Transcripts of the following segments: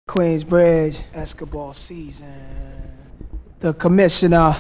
Queensbridge, Escobar season. The commissioner,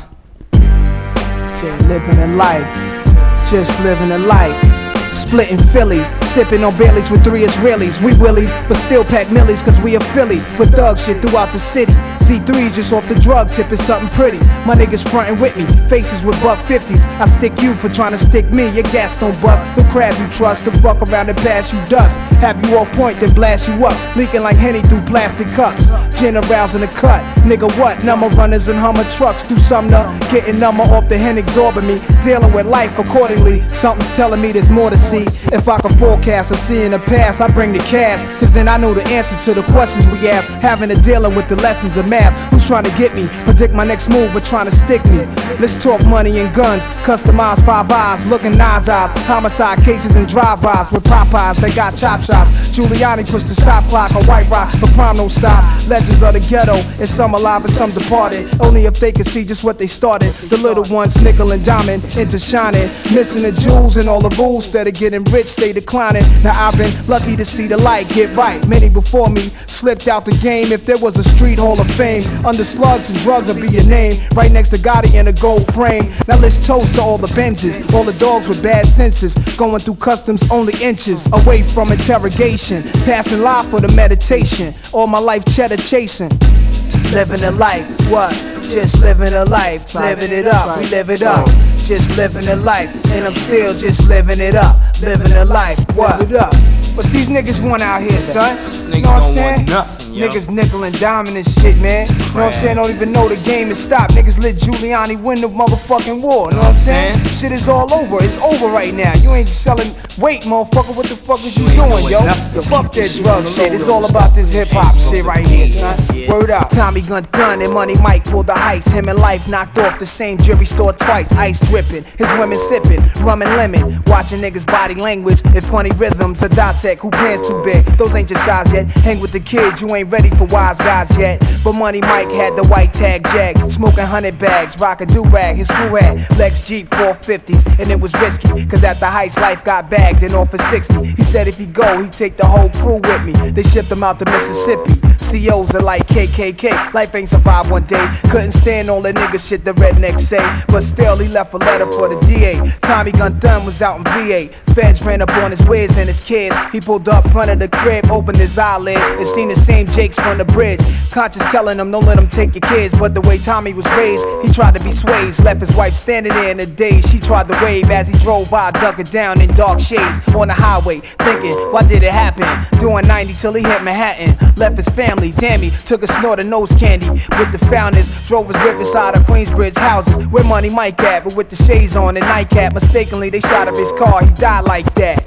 just living a life, just living a life. Splitting Phillies, sipping on Baileys with 3 Israelis. We willies, but still pack millies, cause we a Philly with thug shit throughout the city. C3's just off the drug tip, it's something pretty. My niggas frontin' with me, faces with $150s. I stick you for trying to stick me, your gas don't bust. The crabs you trust, the fuck around and pass you dust. Have you off point, then blast you up, leaking like Henny through plastic cups. Generals in the cut, nigga what? Number runners and Hummer trucks do something to getting number off the hen absorbing me. Dealing with life accordingly, something's telling me there's more to see. If I can forecast or see in the past, I bring the cash, cause then I know the answers to the questions we ask. Having to dealing with the lessons of math. Who's trying to get me? Predict my next move or trying to stick me? Let's talk money and guns, customized 5 eyes, looking Nas eyes, homicide cases and drive-bys with Popeyes, they got chop shops. Giuliani pushed the stop clock on White Rock, but crime don't stop. Legends of the ghetto, and some alive and some departed. Only if they could see just what they started. The little ones nickel and diamond into shining, missing the jewels and all the rules. Instead of getting rich, they declining. Now I've been lucky to see the light get right. Many before me slipped out the game. If there was a street hall of fame, under slugs and drugs would be your name. Right next to Gotti in a gold frame. Now let's toast to all the Benzes, all the dogs with bad senses, going through customs only inches away from interrogation, passing life for the meditation. All my life cheddar chasing, living a life. What? Just living a life, living it up. We live it up. Just living a life, and I'm still just living it up, living a life. What? Live it up. But these niggas want out here, son. You know what I'm saying? Niggas nickel and diamond and shit, man. You know what I'm saying? Don't even know the game is stopped. Niggas let Giuliani win the motherfucking war. You know what I'm saying? Shit is all over. It's over right now. You ain't selling weight, motherfucker. What the fuck is you doing, yo? Fuck that drug shit. It's all about this hip hop shit right here, son. Word up. Tommy Gun done and Money Mike pulled the heist. Him and Life knocked off the same jewelry store twice. Ice dripping, his women sipping, rum and lemon. Watching niggas body language and funny rhythms. A Dotec who pants too big. Those ain't your size yet. Hang with the kids, you ain't ready for wise guys yet. But Money Mike had the white tag jag, smoking 100 bags, rockin' do-rag. His crew had Lex Jeep 450s, and it was risky, cause at the heist Life got bagged and off for 60. He said if he go, he'd take the whole crew with me. They shipped him out to Mississippi. COs are like KKK. Life ain't survived one day. Couldn't stand all the nigga shit the rednecks say. But still, he left a letter for the DA. Tommy Gun Dunn was out in VA. Feds ran up on his whiz and his kids. He pulled up front of the crib, opened his eyelid, and seen the same Jakes from the bridge. Conscious telling him, don't let him take your kids. But the way Tommy was raised, he tried to be swayed. Left his wife standing there in the daze. She tried to wave as he drove by, ducking down in dark shades on the highway, thinking, why did it happen? Doing 90 till he hit Manhattan. Left his family, damn, he took a snort of nose candy with the founders. Drove his whip inside of Queensbridge houses where Money Mike at, but with the shades on and nightcap. Mistakenly, they shot up his car, he died like that.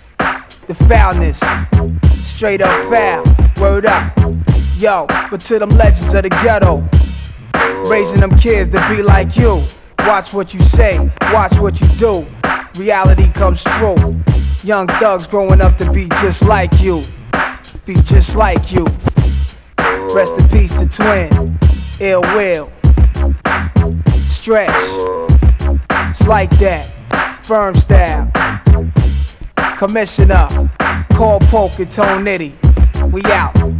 The foulness, straight up foul, word up. Yo, but to them legends of the ghetto, raising them kids to be like you. Watch what you say, watch what you do. Reality comes true. Young thugs growing up to be just like you. Be just like you. Rest in peace to Twin, Ill Will, Stretch. It's like that, firm style. Commissioner, Call Polk and Tone Nitty. We out.